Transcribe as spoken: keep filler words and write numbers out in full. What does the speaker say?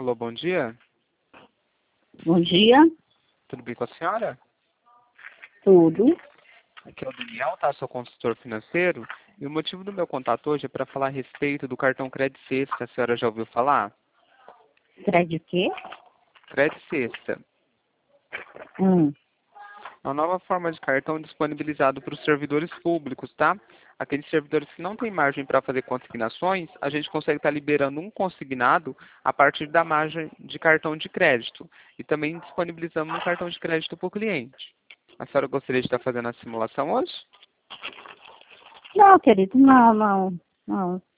Alô, bom dia. Bom dia, Tudo bem com a senhora? tudo. Aqui é o Daniel, tá? Sou consultor financeiro. E o motivo do meu contato hoje é para falar a respeito do cartão Credit Sexta. A senhora já ouviu falar? Crédito o quê? Credit Sexta. Hum. É uma nova forma de cartão disponibilizado para os servidores públicos, tá? Aqueles servidores que não têm margem para fazer consignações, a gente consegue estar liberando um consignado a partir da margem de cartão de crédito. E também disponibilizamos um cartão de crédito para o cliente. A senhora gostaria de estar fazendo a simulação hoje? Não, querido, não, não, não.